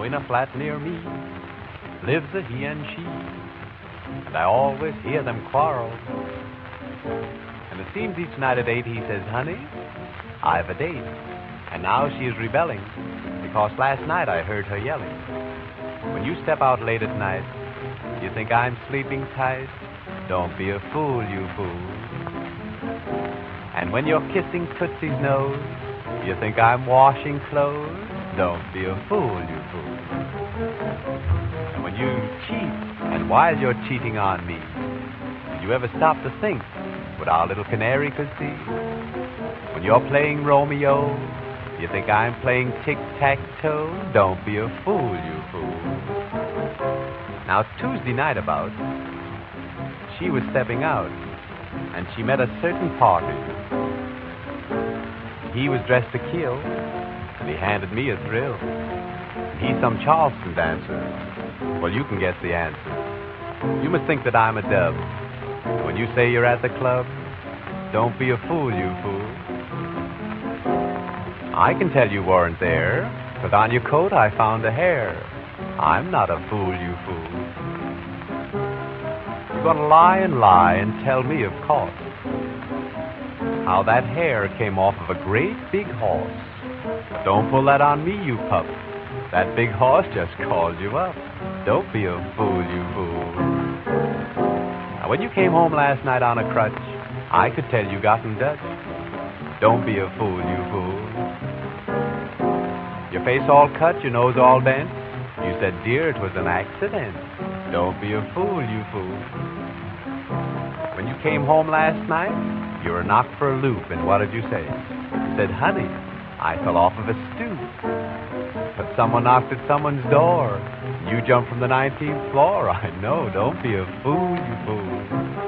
in a flat near me lives a he and she, and I always hear them quarrel. And it seems each night at 8 he says, honey, I've a date. And now she is rebelling, because last night I heard her yelling. When you step out late at night, you think I'm sleeping tight? Don't be a fool, you fool. And when you're kissing Tootsie's nose, you think I'm washing clothes? Don't be a fool, you fool. And when you cheat, and while you're cheating on me, did you ever stop to think what our little canary could see? When you're playing Romeo, you think I'm playing tic-tac-toe? Don't be a fool, you fool. Now, Tuesday night about, she was stepping out, and she met a certain party. He was dressed to kill, and he handed me a thrill. He's some Charleston dancer. Well, you can guess the answer. You must think that I'm a dub. When you say you're at the club, don't be a fool, you fool. I can tell you weren't there, 'cause on your coat I found a hair. I'm not a fool, you fool. You're gonna lie and tell me, of course, how that hair came off of a great big horse. But don't pull that on me, you pup. That big horse just called you up. Don't be a fool, you fool. Now, when you came home last night on a crutch, I could tell you got in Dutch. Don't be a fool, you fool. Your face all cut, your nose all bent. You said, dear, it was an accident. Don't be a fool, you fool. When you came home last night, you were knocked for a loop, and what did you say? You said, honey, I fell off of a stoop. But someone knocked at someone's door. You jumped from the 19th floor. I know, don't be a fool, you fool.